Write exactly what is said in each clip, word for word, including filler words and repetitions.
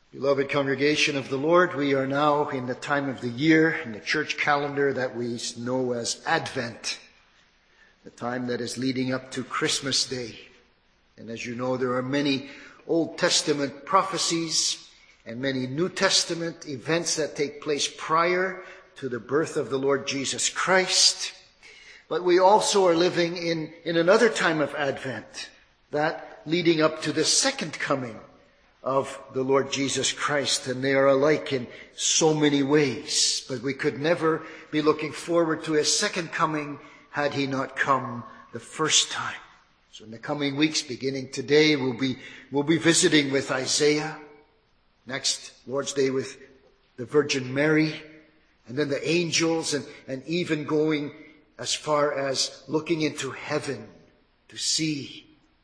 Beloved congregation of the Lord, we are now in the time of the year in the church calendar that we know as Advent, the time that is leading up to Christmas Day. And as you know, there are many Old Testament prophecies and many New Testament events that take place prior to the birth of the Lord Jesus Christ. But we also are living in, in another time of Advent, that leading up to the second coming of the Lord Jesus Christ, and they are alike in so many ways. But we could never be looking forward to his second coming had he not come the first time. So in the coming weeks, beginning today, we'll be, we'll be visiting with Isaiah. Next, Lord's Day with the Virgin Mary, and then the angels, and, and even going as far as looking into heaven to see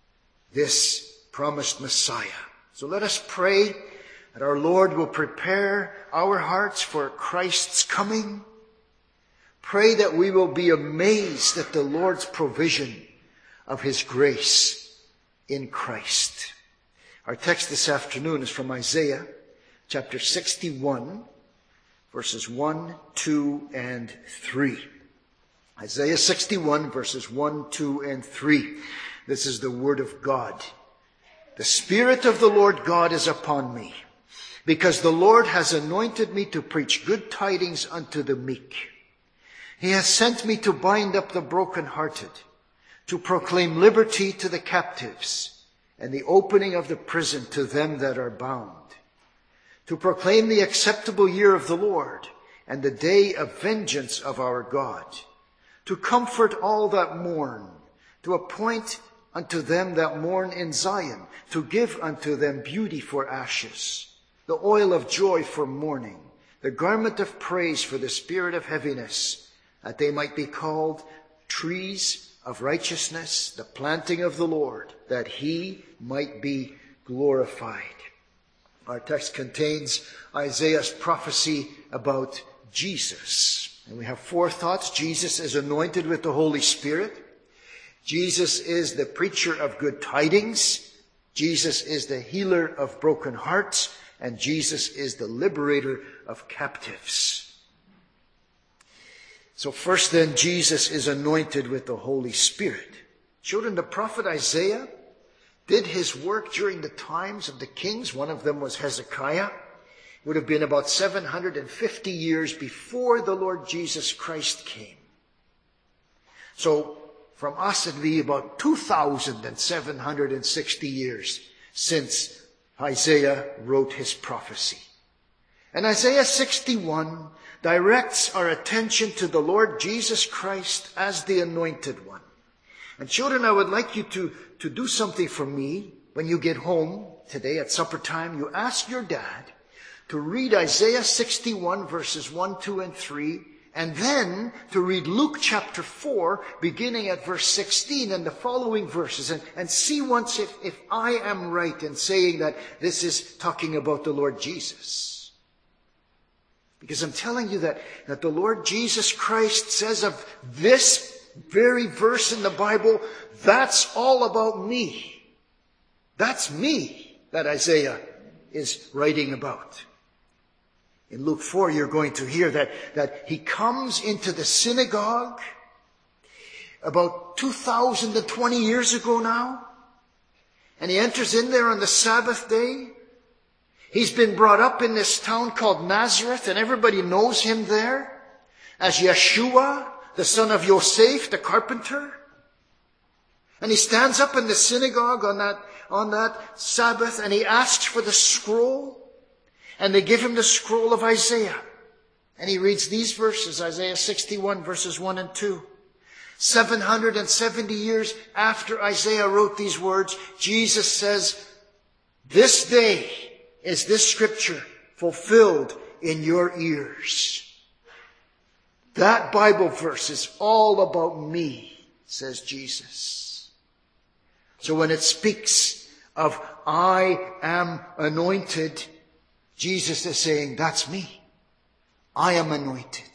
this promised Messiah. So let us pray that our Lord will prepare our hearts for Christ's coming. Pray that we will be amazed at the Lord's provision of his grace in Christ. Our text this afternoon is from Isaiah chapter sixty-one, verses one, two, and three. Isaiah sixty-one, verses one, two, and three. This is the word of God. The Spirit of the Lord God is upon me, because the Lord has anointed me to preach good tidings unto the meek. He has sent me to bind up the brokenhearted, to proclaim liberty to the captives, and the opening of the prison to them that are bound, to proclaim the acceptable year of the Lord, and the day of vengeance of our God, to comfort all that mourn, to appoint unto them that mourn in Zion, to give unto them beauty for ashes, the oil of joy for mourning, the garment of praise for the spirit of heaviness, that they might be called trees of righteousness, the planting of the Lord, that he might be glorified. Our text contains Isaiah's prophecy about Jesus. And we have four thoughts. Jesus is anointed with the Holy Spirit. Jesus is the preacher of good tidings. Jesus is the healer of broken hearts. And Jesus is the liberator of captives. So first then, Jesus is anointed with the Holy Spirit. Children, the prophet Isaiah did his work during the times of the kings. One of them was Hezekiah. It would have been about seven hundred fifty years before the Lord Jesus Christ came. So from us, it'd be about two thousand seven hundred sixty years since Isaiah wrote his prophecy. And Isaiah sixty-one directs our attention to the Lord Jesus Christ as the anointed one. And children, I would like you to, to do something for me when you get home today at supper time. You ask your dad to read Isaiah sixty-one, verses one, two, and three, and then to read Luke chapter four, beginning at verse sixteen and the following verses, and, and see once if, if I am right in saying that this is talking about the Lord Jesus. Because I'm telling you that, that the Lord Jesus Christ says of this very verse in the Bible, that's all about me. That's me that Isaiah is writing about. In Luke four, you're going to hear that, that he comes into the synagogue about two thousand twenty years ago now. And he enters in there on the Sabbath day. He's been brought up in this town called Nazareth, and everybody knows him there as Yeshua, the son of Yosef, the carpenter. And he stands up in the synagogue on that, on that Sabbath, and he asks for the scroll. And they give him the scroll of Isaiah. And he reads these verses, Isaiah sixty-one, verses one and two. seven hundred seventy years after Isaiah wrote these words, Jesus says, this day is this scripture fulfilled in your ears. That Bible verse is all about me, says Jesus. So when it speaks of I am anointed, Jesus is saying, that's me. I am anointed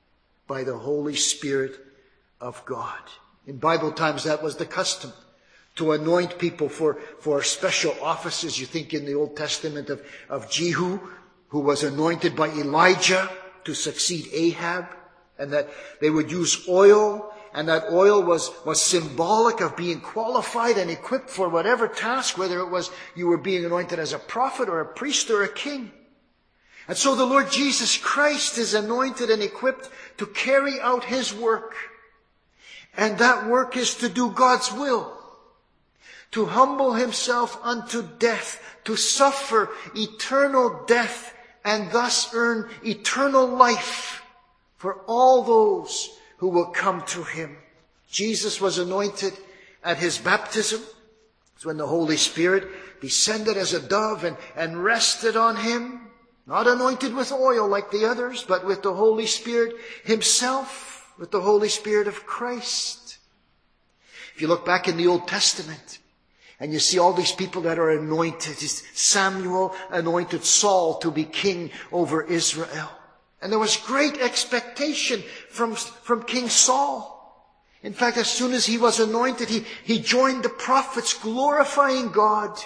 by the Holy Spirit of God. In Bible times, that was the custom, to anoint people for, for special offices. You think in the Old Testament of, of Jehu, who was anointed by Elijah to succeed Ahab, and that they would use oil, and that oil was, was symbolic of being qualified and equipped for whatever task, whether it was you were being anointed as a prophet or a priest or a king. And so the Lord Jesus Christ is anointed and equipped to carry out His work. And that work is to do God's will, to humble Himself unto death, to suffer eternal death, and thus earn eternal life for all those who will come to Him. Jesus was anointed at His baptism. It's when the Holy Spirit descended as a dove and, and rested on Him. Not anointed with oil like the others, but with the Holy Spirit Himself, with the Holy Spirit of Christ. If you look back in the Old Testament, and you see all these people that are anointed. Samuel anointed Saul to be king over Israel. And there was great expectation from, from King Saul. In fact, as soon as he was anointed, he, he joined the prophets glorifying God.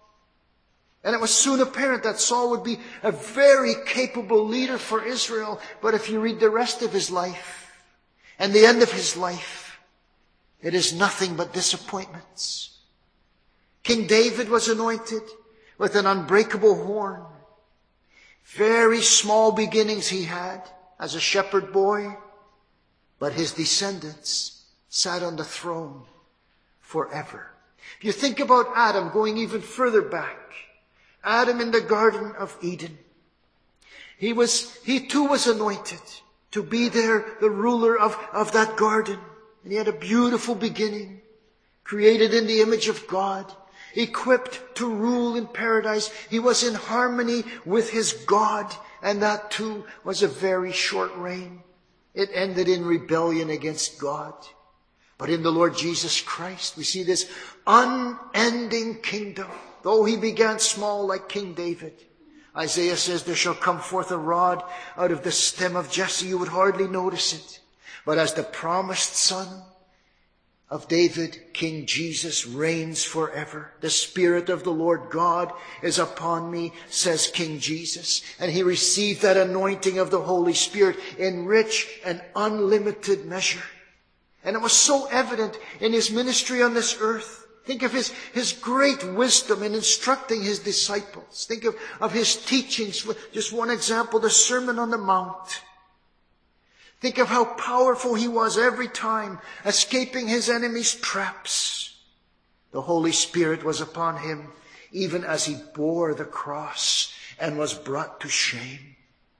And it was soon apparent that Saul would be a very capable leader for Israel. But if you read the rest of his life and the end of his life, it is nothing but disappointments. King David was anointed with an unbreakable horn. Very small beginnings he had as a shepherd boy, but his descendants sat on the throne forever. If you think about Adam going even further back, Adam in the Garden of Eden, he was, he too was anointed to be there, the ruler of, of that garden. And he had a beautiful beginning, created in the image of God, equipped to rule in paradise. He was in harmony with his God, and that too was a very short reign. It ended in rebellion against God. But in the Lord Jesus Christ, we see this unending kingdom. Though he began small like King David, Isaiah says, there shall come forth a rod out of the stem of Jesse. You would hardly notice it. But as the promised son of David, King Jesus reigns forever. The Spirit of the Lord God is upon me, says King Jesus. And he received that anointing of the Holy Spirit in rich and unlimited measure. And it was so evident in his ministry on this earth. Think of his, his great wisdom in instructing his disciples. Think of, of his teachings. Just one example, the Sermon on the Mount. Think of how powerful he was every time, escaping his enemies' traps. The Holy Spirit was upon him, even as he bore the cross and was brought to shame.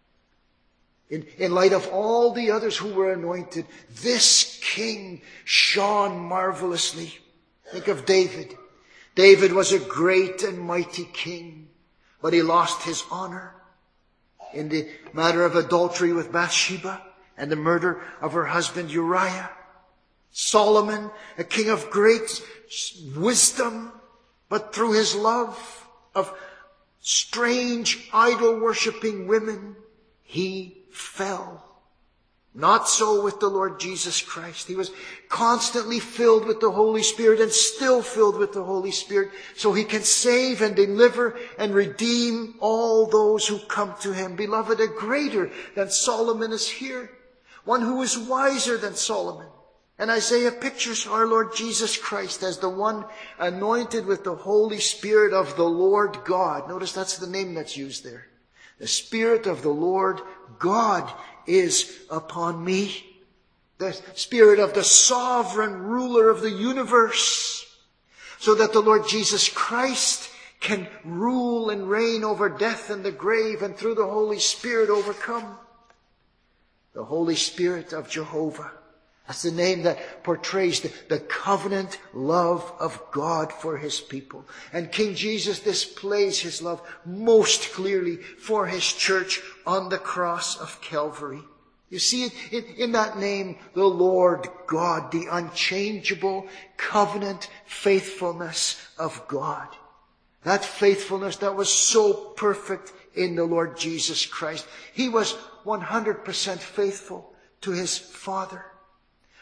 In, in light of all the others who were anointed, this king shone marvelously. Think of David. David was a great and mighty king, but he lost his honor in the matter of adultery with Bathsheba and the murder of her husband Uriah. Solomon, a king of great wisdom, but through his love of strange idol-worshipping women, he fell. Not so with the Lord Jesus Christ. He was constantly filled with the Holy Spirit and still filled with the Holy Spirit, so he can save and deliver and redeem all those who come to him. Beloved, a greater than Solomon is here. One who is wiser than Solomon. And Isaiah pictures our Lord Jesus Christ as the one anointed with the Holy Spirit of the Lord God. Notice that's the name that's used there. The Spirit of the Lord God is upon me. The Spirit of the sovereign ruler of the universe. So that the Lord Jesus Christ can rule and reign over death and the grave, and through the Holy Spirit overcome. The Holy Spirit of Jehovah. That's the name that portrays the, the covenant love of God for his people. And King Jesus displays his love most clearly for his church on the cross of Calvary. You see it in, in that name, the Lord God, the unchangeable covenant faithfulness of God. That faithfulness that was so perfect in the Lord Jesus Christ. He was one hundred percent faithful to his Father.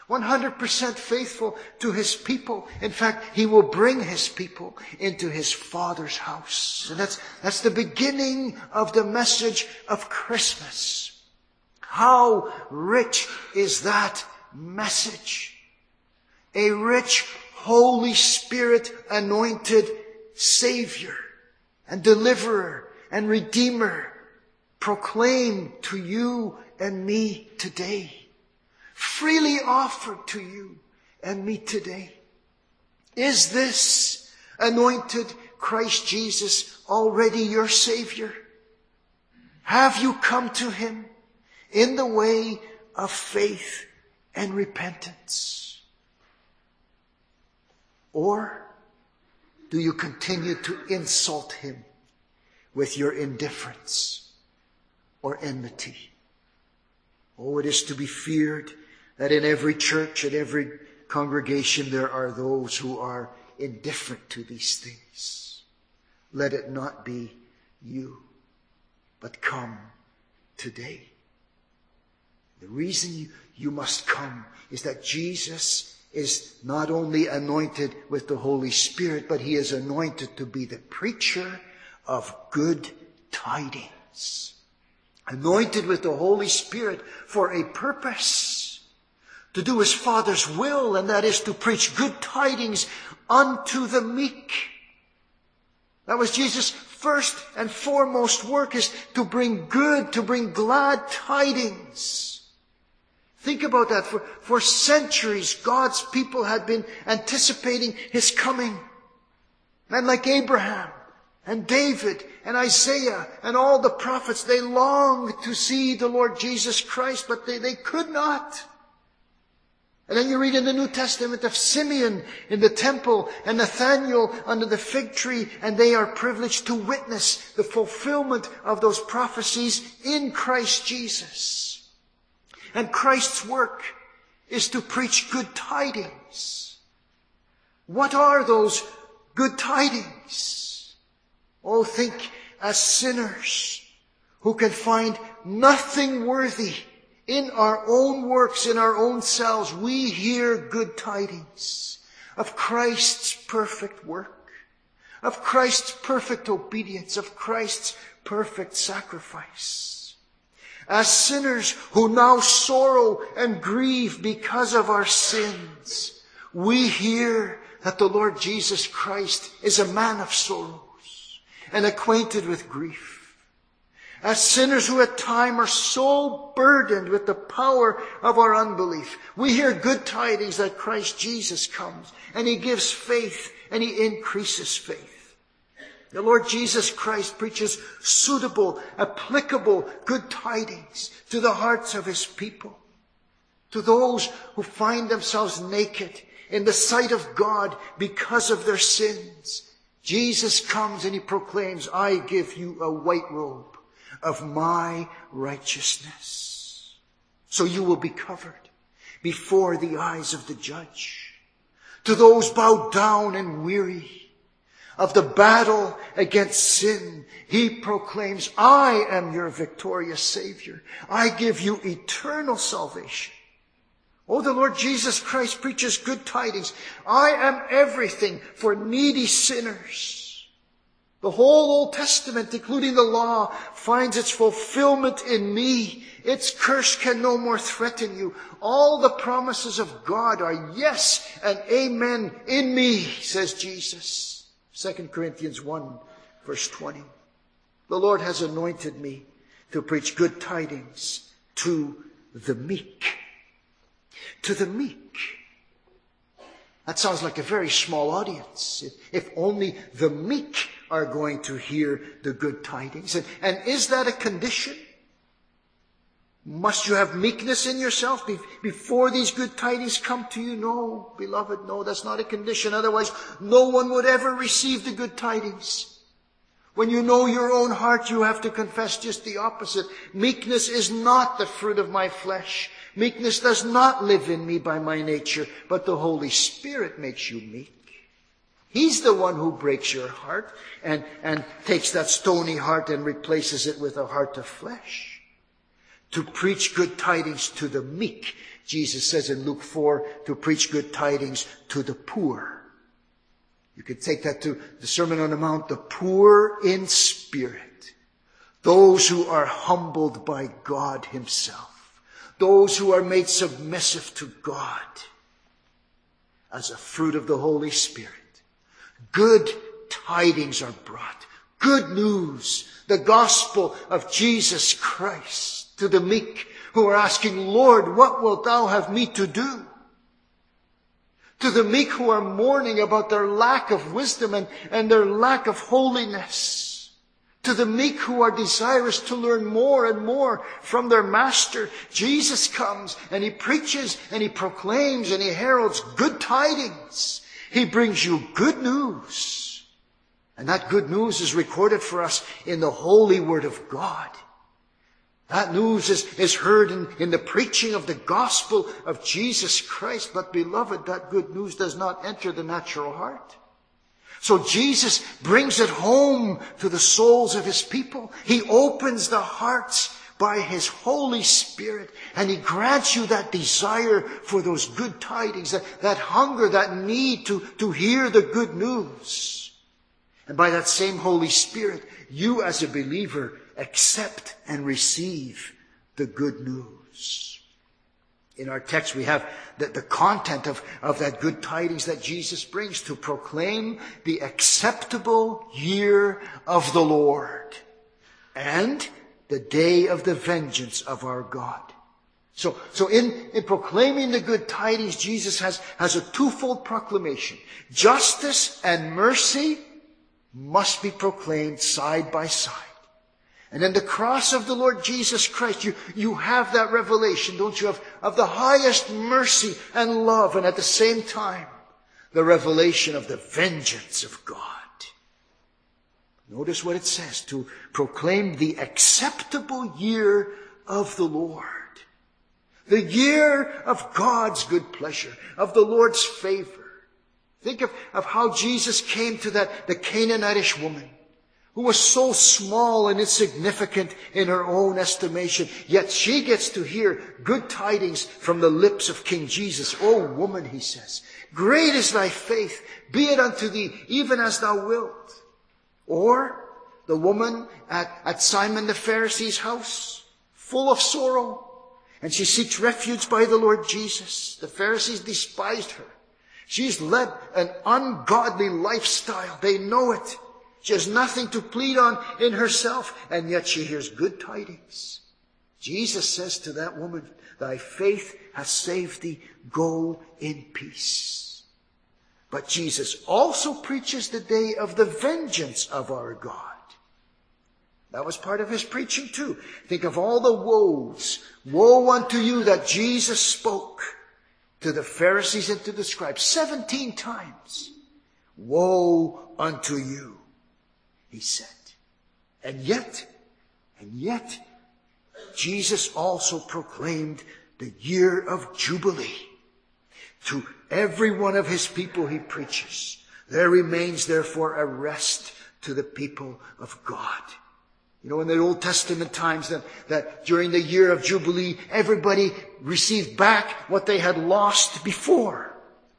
one hundred percent faithful to his people. In fact, he will bring his people into his Father's house. And that's, that's the beginning of the message of Christmas. How rich is that message? A rich, Holy Spirit anointed Savior and Deliverer and Redeemer proclaimed to you and me today. Freely offered to you and me today. Is this anointed Christ Jesus already your Savior? Have you come to him in the way of faith and repentance? Or do you continue to insult him with your indifference or enmity? Oh, it is to be feared that in every church and every congregation there are those who are indifferent to these things. Let it not be you, but come today. The reason you, you must come is that Jesus is not only anointed with the Holy Spirit, but he is anointed to be the preacher of good tidings. Anointed with the Holy Spirit for a purpose, to do his Father's will, and that is to preach good tidings unto the meek. That was Jesus' first and foremost work, is to bring good, to bring glad tidings. Think about that. For, for centuries, God's people had been anticipating his coming. Men like Abraham and David and Isaiah and all the prophets, they longed to see the Lord Jesus Christ, but they, they could not. And then you read in the New Testament of Simeon in the temple and Nathanael under the fig tree, and they are privileged to witness the fulfillment of those prophecies in Christ Jesus. And Christ's work is to preach good tidings. What are those good tidings? Oh, think as sinners who can find nothing worthy in our own works, in our own selves. We hear good tidings of Christ's perfect work, of Christ's perfect obedience, of Christ's perfect sacrifice. As sinners who now sorrow and grieve because of our sins, we hear that the Lord Jesus Christ is a man of sorrows and acquainted with grief. As sinners who at times are so burdened with the power of our unbelief, we hear good tidings that Christ Jesus comes and he gives faith and he increases faith. The Lord Jesus Christ preaches suitable, applicable, good tidings to the hearts of his people. To those who find themselves naked in the sight of God because of their sins, Jesus comes and he proclaims, I give you a white robe of my righteousness. So you will be covered before the eyes of the judge. To those bowed down and weary of the battle against sin, he proclaims, I am your victorious Savior. I give you eternal salvation. Oh, the Lord Jesus Christ preaches good tidings. I am everything for needy sinners. The whole Old Testament, including the law, finds its fulfillment in me. Its curse can no more threaten you. All the promises of God are yes and amen in me, says Jesus. Second Corinthians one, verse twenty. The Lord has anointed me to preach good tidings to the meek. To the meek. That sounds like a very small audience. If, if only the meek are going to hear the good tidings. And, and is that a condition? Must you have meekness in yourself before these good tidings come to you? No, beloved, no, that's not a condition. Otherwise, no one would ever receive the good tidings. When you know your own heart, you have to confess just the opposite. Meekness is not the fruit of my flesh. Meekness does not live in me by my nature, but the Holy Spirit makes you meek. He's the one who breaks your heart and, and takes that stony heart and replaces it with a heart of flesh. To preach good tidings to the meek. Jesus says in Luke four to preach good tidings to the poor. You could take that to the Sermon on the Mount, the poor in spirit. Those who are humbled by God himself. Those who are made submissive to God as a fruit of the Holy Spirit. Good tidings are brought. Good news. The gospel of Jesus Christ to the meek who are asking, Lord, what wilt thou have me to do? To the meek who are mourning about their lack of wisdom and, and their lack of holiness. To the meek who are desirous to learn more and more from their master. Jesus comes and he preaches and he proclaims and he heralds good tidings. He brings you good news. And that good news is recorded for us in the holy word of God. That news is, is heard in, in the preaching of the gospel of Jesus Christ. But beloved, that good news does not enter the natural heart. So Jesus brings it home to the souls of his people. He opens the hearts by his Holy Spirit. And he grants you that desire for those good tidings, that, that hunger, that need to, to hear the good news. And by that same Holy Spirit, you as a believer accept and receive the good news. In our text, we have the, the content of, of that good tidings that Jesus brings to proclaim the acceptable year of the Lord and the day of the vengeance of our God. So, so in, in proclaiming the good tidings, Jesus has, has a twofold proclamation. Justice and mercy must be proclaimed side by side. And in the cross of the Lord Jesus Christ, you, you have that revelation, don't you, of, of the highest mercy and love, and at the same time, the revelation of the vengeance of God. Notice what it says, to proclaim the acceptable year of the Lord. The year of God's good pleasure, of the Lord's favor. Think of, of how Jesus came to that, the Canaanitish woman, who was so small and insignificant in her own estimation, yet she gets to hear good tidings from the lips of King Jesus. "O woman," he says, "great is thy faith, be it unto thee even as thou wilt." Or the woman at, at Simon the Pharisee's house, full of sorrow, and she seeks refuge by the Lord Jesus. The Pharisees despised her. She's led an ungodly lifestyle. They know it. She has nothing to plead on in herself, and yet she hears good tidings. Jesus says to that woman, "Thy faith has saved thee. Go in peace." But Jesus also preaches the day of the vengeance of our God. That was part of his preaching too. Think of all the woes. Woe unto you that Jesus spoke to the Pharisees and to the scribes seventeen times. Woe unto you, he said. And yet, and yet, Jesus also proclaimed the year of Jubilee. To every one of his people he preaches, there remains therefore a rest to the people of God. You know, in the Old Testament times, that, that during the year of Jubilee, everybody received back what they had lost before.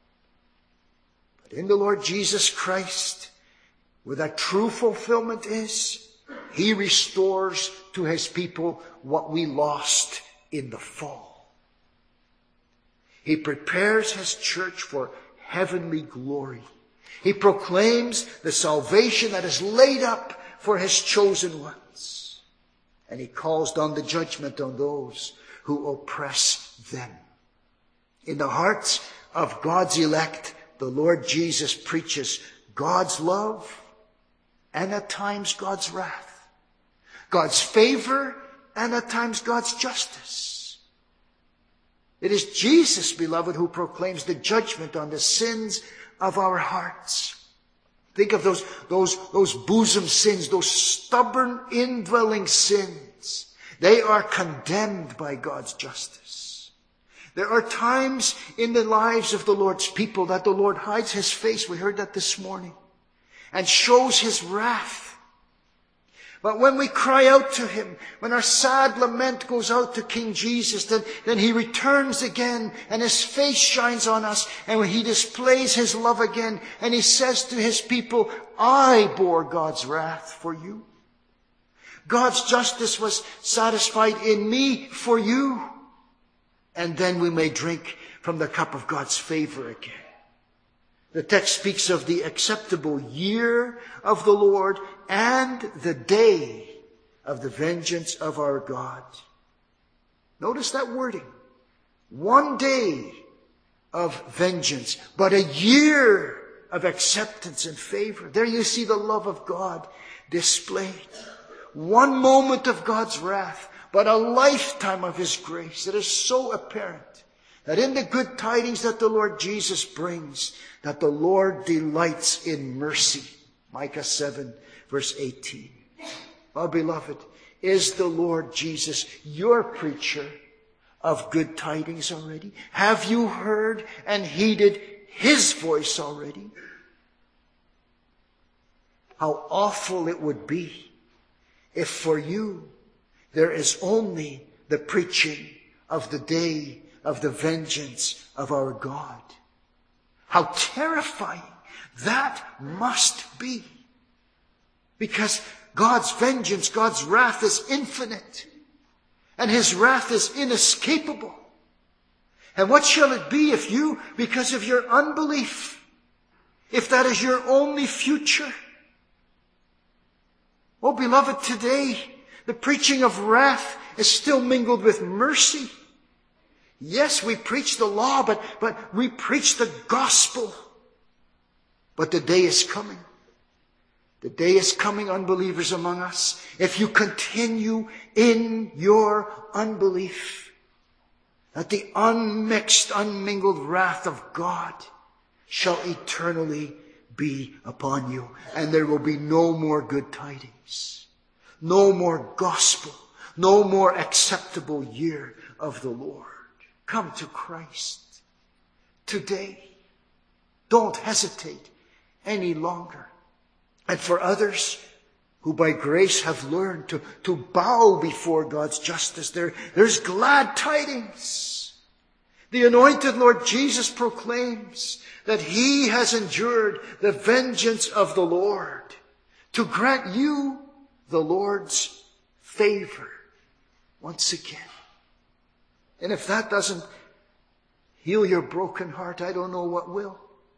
But in the Lord Jesus Christ, where that true fulfillment is, he restores to his people what we lost in the fall. He prepares his church for heavenly glory. He proclaims the salvation that is laid up for his chosen ones. And he calls down the judgment on those who oppress them. In the hearts of God's elect, the Lord Jesus preaches God's love and at times God's wrath. God's favor and at times God's justice. It is Jesus, beloved, who proclaims the judgment on the sins of our hearts. Think of those, those, those bosom sins, those stubborn indwelling sins. They are condemned by God's justice. There are times in the lives of the Lord's people that the Lord hides his face. We heard that this morning. And shows his wrath. But when we cry out to Him, when our sad lament goes out to King Jesus, then, then He returns again and His face shines on us and He displays His love again and He says to His people, I bore God's wrath for you. God's justice was satisfied in me for you. And then we may drink from the cup of God's favor again. The text speaks of the acceptable year of the Lord and the day of the vengeance of our God. Notice that wording. One day of vengeance, but a year of acceptance and favor. There you see the love of God displayed. One moment of God's wrath, but a lifetime of His grace. It is so apparent that in the good tidings that the Lord Jesus brings, that the Lord delights in mercy. Micah seven, verse eighteen. Oh, beloved, is the Lord Jesus your preacher of good tidings already? Have you heard and heeded His voice already? How awful it would be if for you there is only the preaching of the day of the vengeance of our God. How terrifying that must be. Because God's vengeance, God's wrath is infinite. And His wrath is inescapable. And what shall it be if you, because of your unbelief, if that is your only future? Oh, beloved, today the preaching of wrath is still mingled with mercy. Yes, we preach the law, but, but we preach the gospel. But the day is coming. The day is coming, unbelievers among us, if you continue in your unbelief, that the unmixed, unmingled wrath of God shall eternally be upon you. And there will be no more good tidings, no more gospel, no more acceptable year of the Lord. Come to Christ today. Don't hesitate any longer. And for others who by grace have learned to, to bow before God's justice, there, there's glad tidings. The anointed Lord Jesus proclaims that He has endured the vengeance of the Lord to grant you the Lord's favor once again. And if that doesn't heal your broken heart, I don't know what will.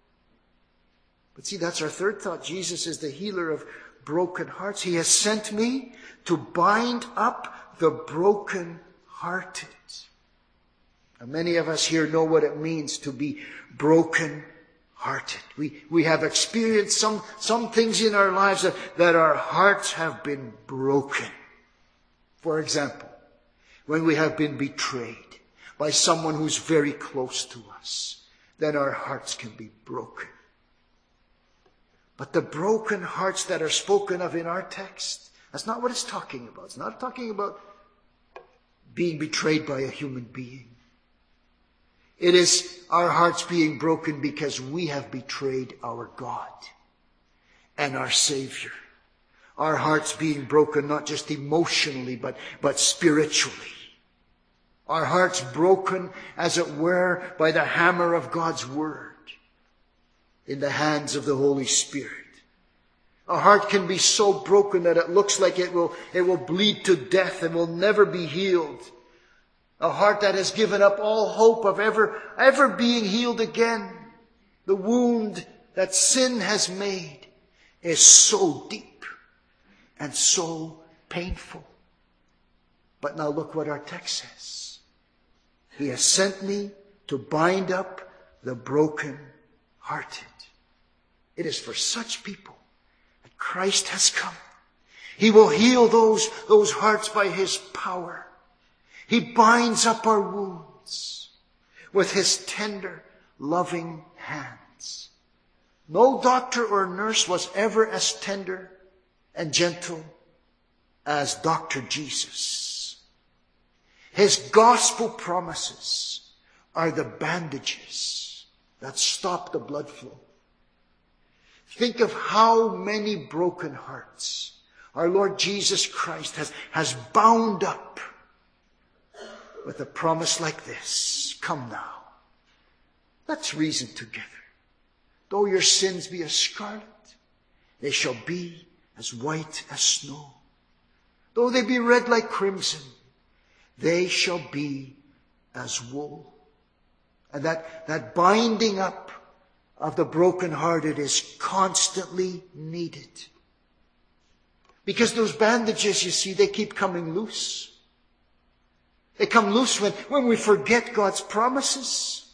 But see, that's our third thought. Jesus is the healer of broken hearts. He has sent me to bind up the broken-hearted. Now, many of us here know what it means to be broken-hearted. We, we have experienced some, some things in our lives that, that our hearts have been broken. For example, when we have been betrayed by someone who's very close to us, then our hearts can be broken. But the broken hearts that are spoken of in our text, that's not what it's talking about. It's not talking about being betrayed by a human being. It is our hearts being broken because we have betrayed our God and our Savior. Our hearts being broken not just emotionally, but, but spiritually. Our hearts broken, as it were, by the hammer of God's Word in the hands of the Holy Spirit. A heart can be so broken that it looks like it will, it will bleed to death and will never be healed. A heart that has given up all hope of ever, ever being healed again. The wound that sin has made is so deep and so painful. But now look what our text says. He has sent me to bind up the broken-hearted. It is for such people that Christ has come. He will heal those, those hearts by His power. He binds up our wounds with His tender, loving hands. No doctor or nurse was ever as tender and gentle as Doctor Jesus. His gospel promises are the bandages that stop the blood flow. Think of how many broken hearts our Lord Jesus Christ has, has bound up with a promise like this. Come now, let's reason together. Though your sins be as scarlet, they shall be as white as snow. Though they be red like crimson, they shall be as wool. And that, that binding up of the brokenhearted is constantly needed. Because those bandages, you see, they keep coming loose. They come loose when, when we forget God's promises.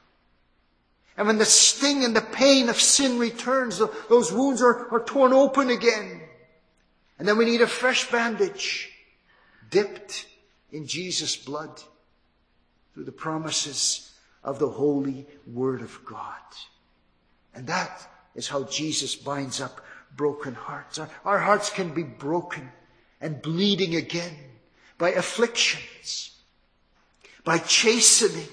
And when the sting and the pain of sin returns, those wounds are, are torn open again. And then we need a fresh bandage dipped in Jesus' blood through the promises of the holy Word of God. And that is how Jesus binds up broken hearts. Our, our hearts can be broken and bleeding again by afflictions, by chastening.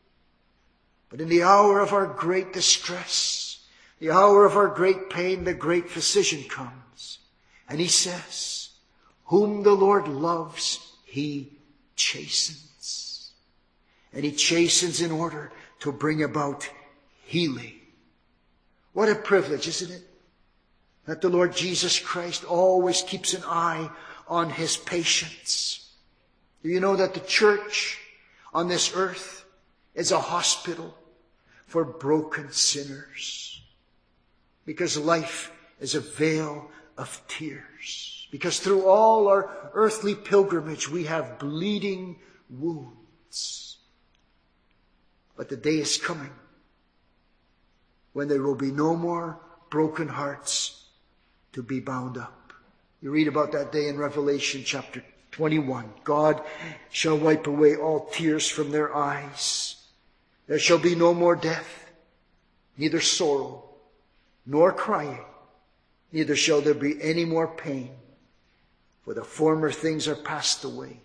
But in the hour of our great distress, the hour of our great pain, the great physician comes. And he says, whom the Lord loves, he chastens. And he chastens in order to bring about healing. What a privilege, isn't it? That the Lord Jesus Christ always keeps an eye on his patients. Do you know that the church on this earth is a hospital for broken sinners? Because life is a vale of tears. Because through all our earthly pilgrimage we have bleeding wounds. But the day is coming when there will be no more broken hearts to be bound up. You read about that day in Revelation chapter twenty-one. God shall wipe away all tears from their eyes. There shall be no more death, neither sorrow, nor crying, neither shall there be any more pain, for the former things are passed away.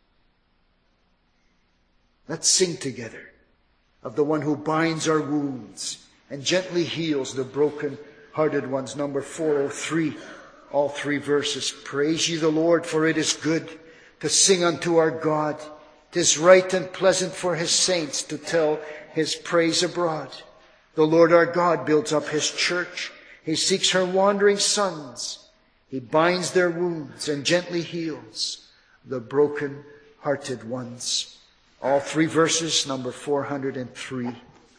Let's sing together of the one who binds our wounds and gently heals the broken-hearted ones. Number four oh three, all three verses. Praise ye the Lord, for it is good to sing unto our God. 'Tis right and pleasant for his saints to tell his praise abroad. The Lord our God builds up his church. He seeks her wandering sons. He binds their wounds and gently heals the broken-hearted ones. All three verses, number four hundred three.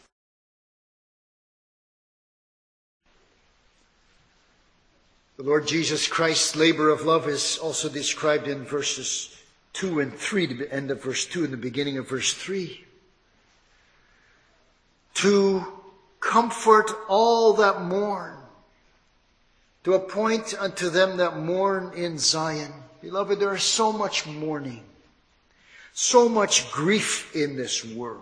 The Lord Jesus Christ's labor of love is also described in verses two and three, the end of verse two and the beginning of verse three. To comfort all that mourn, to appoint unto them that mourn in Zion. Beloved, there is so much mourning, so much grief in this world.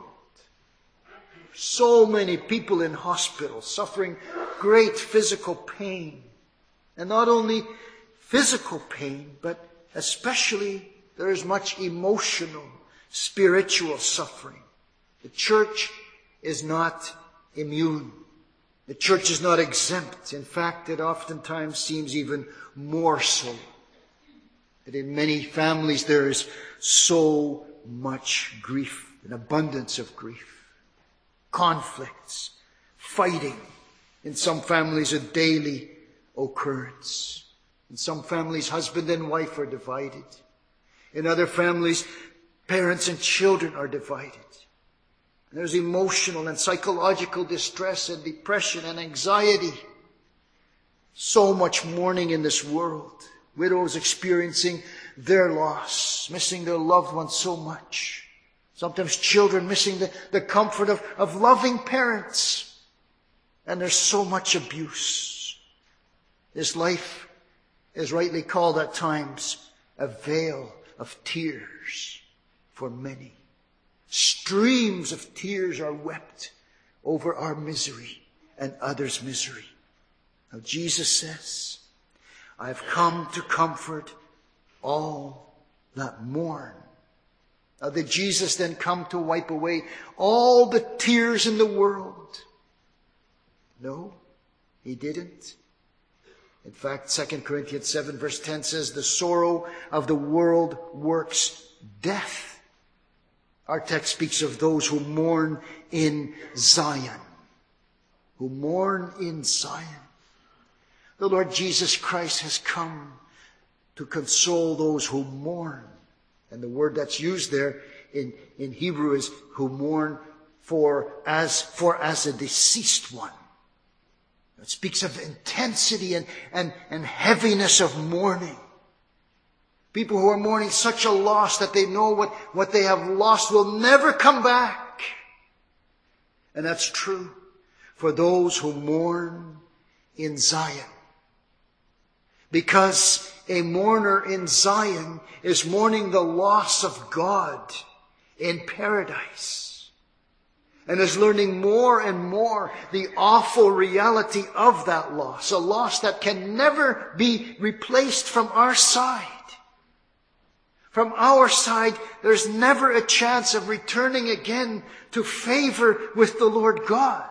So many people in hospitals suffering great physical pain. And not only physical pain, but especially there is much emotional, spiritual suffering. The church is not immune. The church is not exempt. In fact, it oftentimes seems even more so. That in many families there is so much grief, an abundance of grief, conflicts, fighting. In some families a daily occurrence. In some families, husband and wife are divided. In other families, parents and children are divided. And there's emotional and psychological distress and depression and anxiety. So much mourning in this world. Widows experiencing their loss, missing their loved ones so much. Sometimes children missing the, the comfort of, of loving parents. And there's so much abuse. This life is rightly called at times a vale of tears for many. Streams of tears are wept over our misery and others' misery. Now Jesus says, I have come to comfort all that mourn. Now did Jesus then come to wipe away all the tears in the world? No, he didn't. In fact, Second Corinthians seven verse ten says, the sorrow of the world works death. Our text speaks of those who mourn in Zion. Who mourn in Zion. The Lord Jesus Christ has come to console those who mourn. And the word that's used there in, in Hebrew is who mourn for as, for as a deceased one. It speaks of intensity and, and, and heaviness of mourning. People who are mourning such a loss that they know what, what they have lost will never come back. And that's true for those who mourn in Zion. Because a mourner in Zion is mourning the loss of God in paradise. And is learning more and more the awful reality of that loss. A loss that can never be replaced from our side. From our side, there's never a chance of returning again to favor with the Lord God.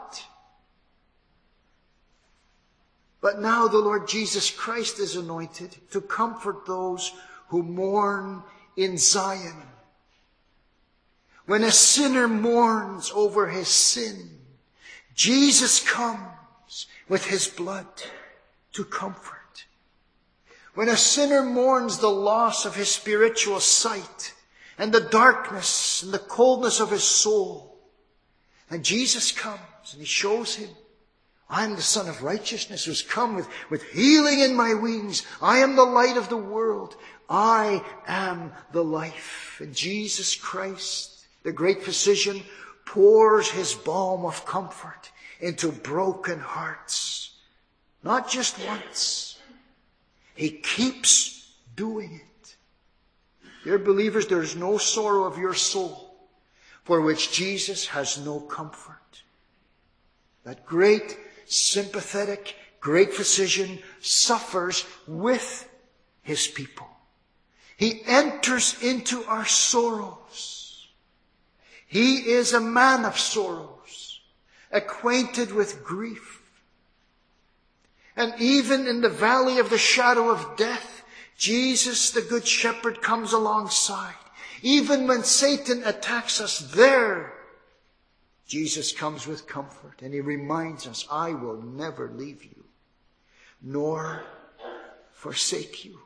But now the Lord Jesus Christ is anointed to comfort those who mourn in Zion. When a sinner mourns over his sin, Jesus comes with his blood to comfort. When a sinner mourns the loss of his spiritual sight and the darkness and the coldness of his soul, and Jesus comes and he shows him, I am the Son of Righteousness who's come with, with healing in my wings. I am the light of the world. I am the life. And Jesus Christ, the great physician, pours his balm of comfort into broken hearts. Not just once. He keeps doing it. Dear believers, there is no sorrow of your soul for which Jesus has no comfort. That great, sympathetic, great physician suffers with his people. He enters into our sorrows. He is a man of sorrows, acquainted with grief. And even in the valley of the shadow of death, Jesus, the Good Shepherd, comes alongside. Even when Satan attacks us there, Jesus comes with comfort, and he reminds us, I will never leave you, nor forsake you.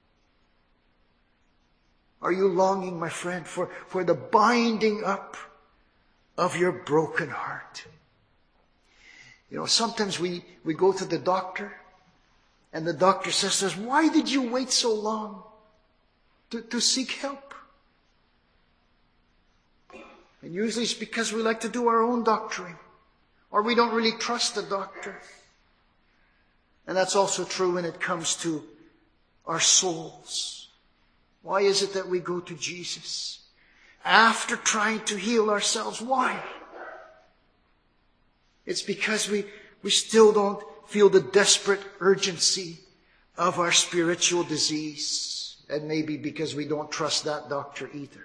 Are you longing, my friend, for, for the binding up of your broken heart? You know, sometimes we, we go to the doctor, and the doctor says to us, why did you wait so long to, to seek help? And usually it's because we like to do our own doctoring, or we don't really trust the doctor. And that's also true when it comes to our souls. Why is it that we go to Jesus after trying to heal ourselves? Why? It's because we, we still don't feel the desperate urgency of our spiritual disease. And maybe because we don't trust that doctor either.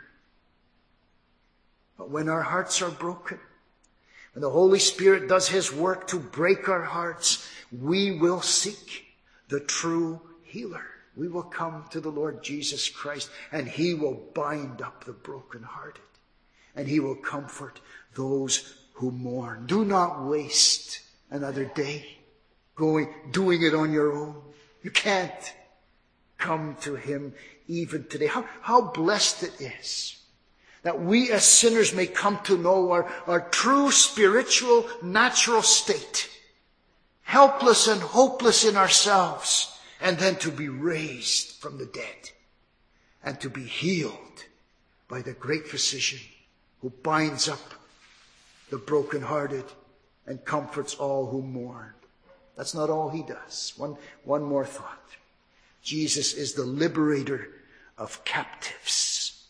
But when our hearts are broken, when the Holy Spirit does his work to break our hearts, we will seek the true healer. We will come to the Lord Jesus Christ, and he will bind up the brokenhearted, and he will comfort those who mourn. Do not waste another day going, doing it on your own. You can't. Come to him even today. How, how blessed it is that we as sinners may come to know our, our true spiritual, natural state. Helpless and hopeless in ourselves. And then to be raised from the dead. And to be healed by the great physician who binds up the brokenhearted and comforts all who mourn. That's not all he does. One, one more thought. Jesus is the liberator of captives.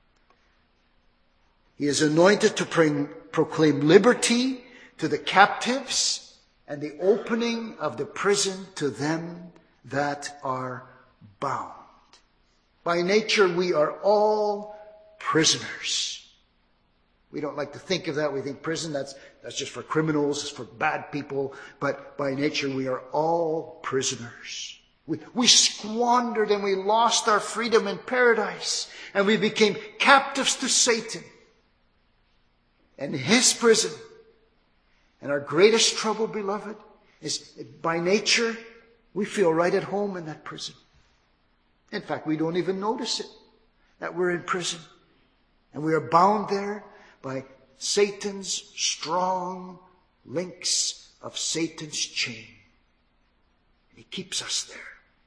He is anointed to pro- proclaim liberty to the captives and the opening of the prison to them that are bound. By nature, we are all prisoners. We don't like to think of that. We think prison, that's, that's just for criminals, it's for bad people. But by nature, we are all prisoners. We, we squandered and we lost our freedom in paradise. And we became captives to Satan and his prison. And our greatest trouble, beloved, is by nature, we feel right at home in that prison. In fact, we don't even notice it, that we're in prison. And we are bound there by Satan's strong links of Satan's chain. And he keeps us there.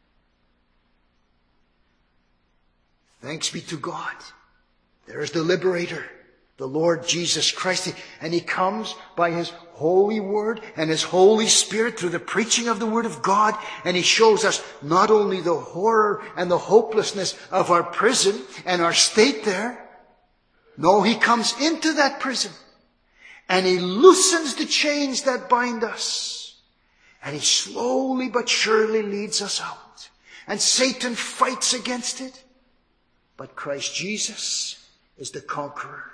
Thanks be to God. There is the liberator, the Lord Jesus Christ. And he comes by his holy word and his Holy Spirit through the preaching of the word of God. And he shows us not only the horror and the hopelessness of our prison and our state there. No, he comes into that prison and he loosens the chains that bind us. And he slowly but surely leads us out. And Satan fights against it. But Christ Jesus is the conqueror.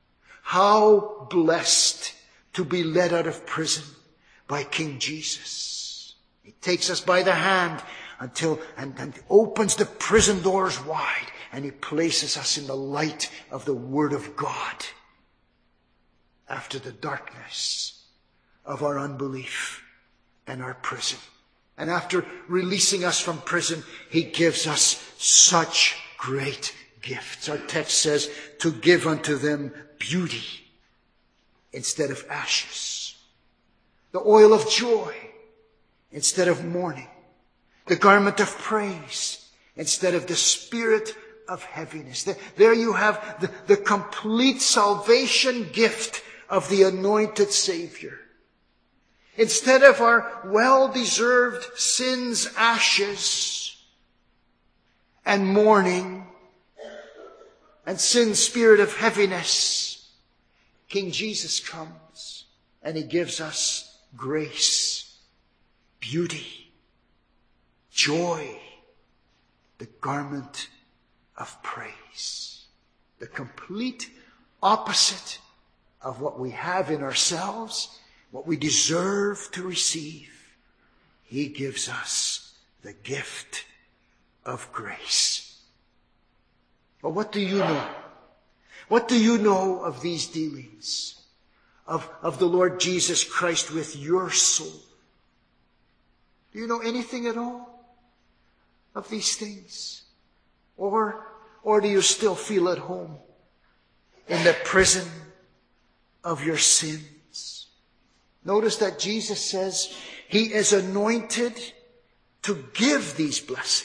How blessed to be led out of prison by King Jesus. He takes us by the hand until and, and opens the prison doors wide, and he places us in the light of the Word of God after the darkness of our unbelief and our prison. And after releasing us from prison, he gives us such great gifts. Our text says to give unto them beauty instead of ashes, the oil of joy instead of mourning, the garment of praise instead of the spirit of heaviness. There you have the, the complete salvation gift of the anointed Savior. Instead of our well-deserved sins, ashes, and mourning, and sin's spirit of heaviness, King Jesus comes and he gives us grace, beauty, joy, the garment of praise. The complete opposite of what we have in ourselves, what we deserve to receive. He gives us the gift of grace. But what do you know? What do you know of these dealings of, of the Lord Jesus Christ with your soul? Do you know anything at all of these things? Or, or do you still feel at home in the prison of your sins? Notice that Jesus says he is anointed to give these blessings.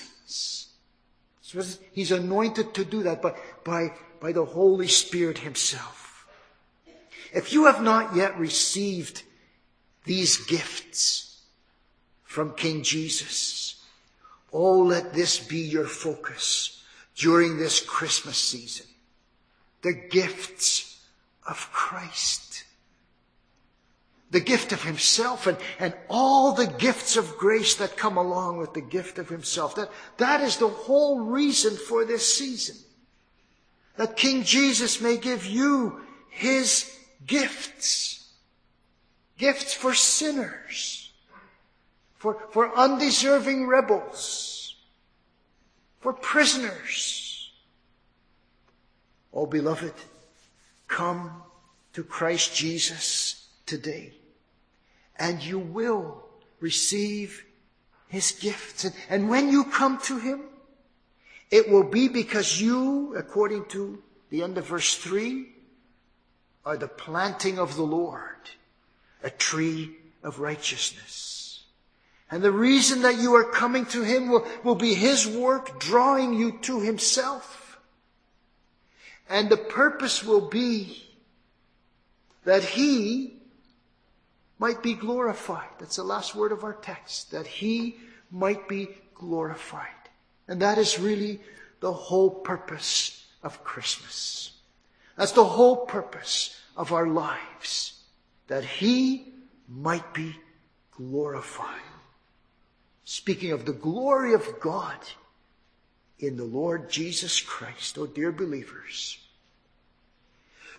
He's anointed to do that by, by, by the Holy Spirit himself. If you have not yet received these gifts from King Jesus, oh, let this be your focus during this Christmas season. The gifts of Christ. The gift of himself and, and all the gifts of grace that come along with the gift of himself. That, that is the whole reason for this season. That King Jesus may give you his gifts. Gifts for sinners. For, for undeserving rebels. For prisoners. Oh, beloved, come to Christ Jesus today, and you will receive his gifts. And, and when you come to him, it will be because you, according to the end of verse three, are the planting of the Lord, a tree of righteousness. And the reason that you are coming to him will, will be his work drawing you to himself. And the purpose will be that he might be glorified. That's the last word of our text. That he might be glorified. And that is really the whole purpose of Christmas. That's the whole purpose of our lives. That he might be glorified. Speaking of the glory of God in the Lord Jesus Christ, oh dear believers,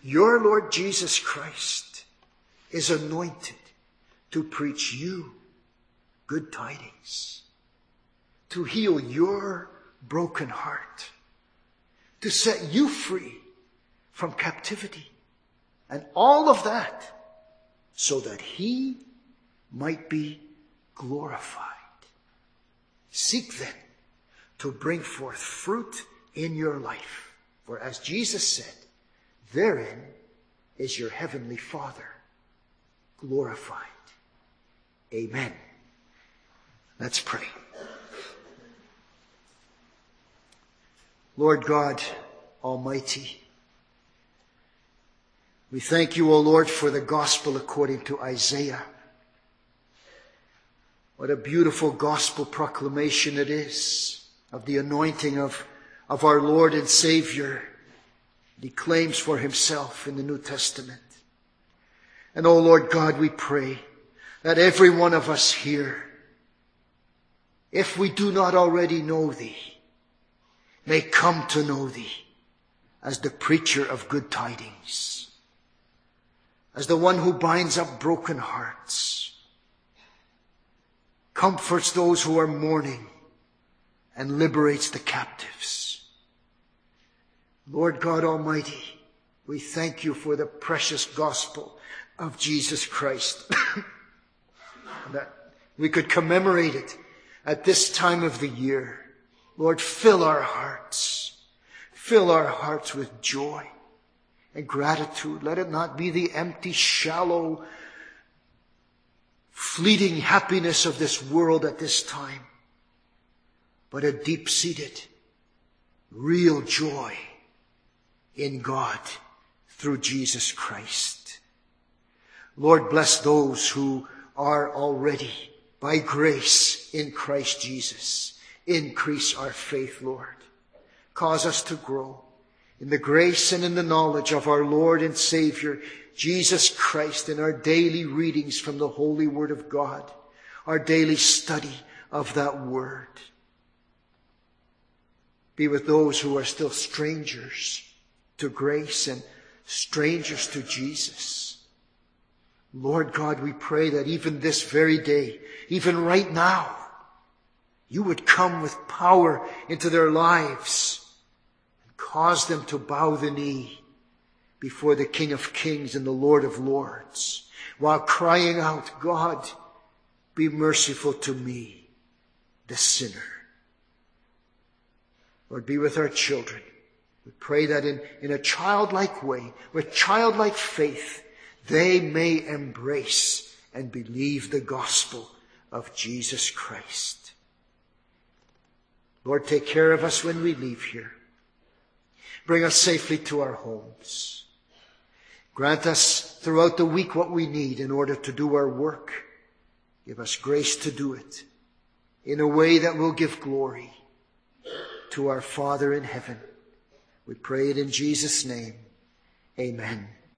your Lord Jesus Christ is anointed to preach you good tidings, to heal your broken heart, to set you free from captivity, and all of that so that he might be glorified. Seek then to bring forth fruit in your life, for as Jesus said, therein is your heavenly Father glorified. Amen. Let's pray. Lord God Almighty, we thank you, O Lord, for the gospel according to Isaiah. What a beautiful gospel proclamation it is of the anointing of, of our Lord and Savior. He claims for himself in the New Testament. And, O Lord God, we pray that every one of us here, if we do not already know thee, may come to know thee as the preacher of good tidings, as the one who binds up broken hearts, comforts those who are mourning, and liberates the captives. Lord God Almighty, we thank you for the precious gospel of Jesus Christ, that we could commemorate it at this time of the year. Lord, fill our hearts. Fill our hearts with joy and gratitude. Let it not be the empty, shallow, fleeting happiness of this world at this time, but a deep-seated, real joy in God through Jesus Christ. Lord, bless those who are already, by grace, in Christ Jesus. Increase our faith, Lord. Cause us to grow in the grace and in the knowledge of our Lord and Savior, Jesus Christ, in our daily readings from the Holy Word of God, our daily study of that Word. Be with those who are still strangers to grace and strangers to Jesus. Lord God, we pray that even this very day, even right now, you would come with power into their lives and cause them to bow the knee before the King of Kings and the Lord of Lords, while crying out, God, be merciful to me, the sinner. Lord, be with our children. We pray that in, in a childlike way, with childlike faith, they may embrace and believe the gospel of Jesus Christ. Lord, take care of us when we leave here. Bring us safely to our homes. Grant us throughout the week what we need in order to do our work. Give us grace to do it in a way that will give glory to our Father in heaven. We pray it in Jesus' name. Amen.